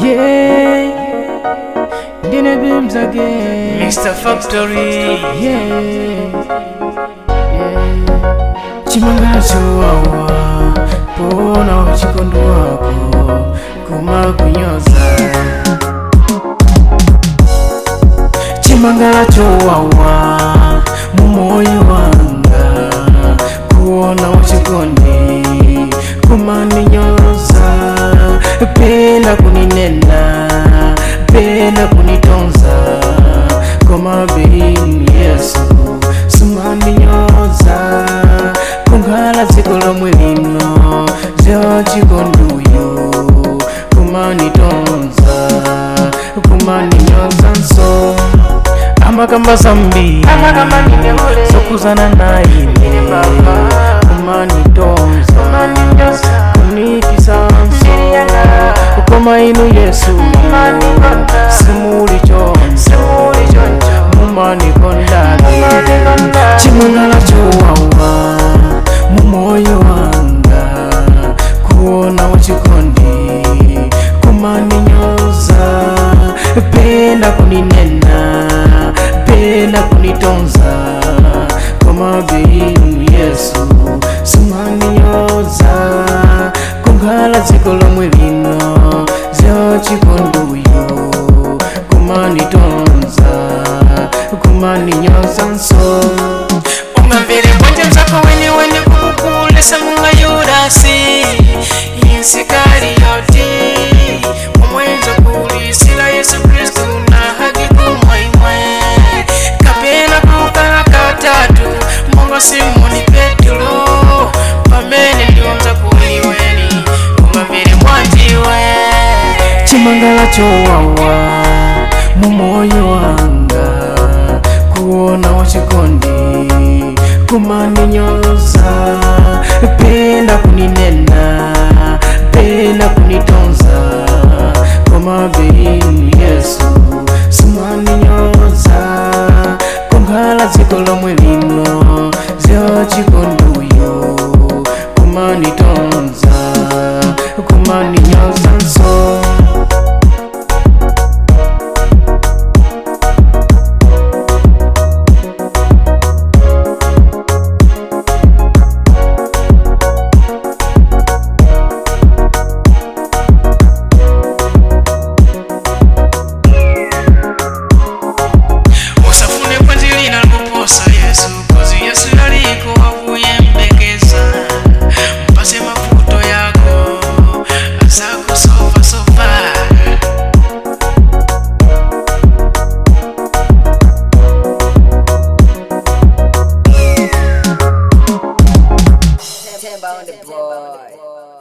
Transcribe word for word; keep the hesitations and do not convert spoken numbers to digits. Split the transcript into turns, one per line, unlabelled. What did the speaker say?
Yeah, Dine Beams again.
Mister Factory.
Yeah, yeah. Chimanga chuwawa, pona uchikondo wako, kuma kunyoza. Chimanga chuwawa, mumoyo wanga, kuona uchikondi, kuma ninyoza. Penda kuninena, penda kunitonza, koma beini Yesu sumaninyoza. Kungala zikola mwelino, zyo chikonduyo, kumanitonza, kumaninyoza nso. Amakamba zambi, sokuzana naine, kumanitonza, kunikisa nso. Koma inu Yesu, simuli choncho, mumani kondage. Chimangala chuwawa, mumoyo wanga, kuona uchikondi, kumaninyoza. Penda kuninena, penda kunitonza, koma beinu Yesu sumaninyoza. Kungala zikola mwelino, zyo chikonduyo, kumanitonza, kumaninyoza nso.
Umavere kwanje mzako wenye wenye kukukulesa munga Yudasi Insikari yoti Umwenza kulisila Yesu Kristu na haki kumwaimwe. Kapena kukala katatu Munga Simoni Petro Pamene ndiomza kuliweni Umavere mwanjiwe.
Chimangala chowawa, mumoyo wanga, kuona wachikondi, kumaninyoza. Penda kuninena, penda kunitonza, koma beinu Yesu sumaninyoza. Kungala zikola mwelino, zyo chikonduyo, kumanitonza, kumaninyoza nso.
Timber on the boy.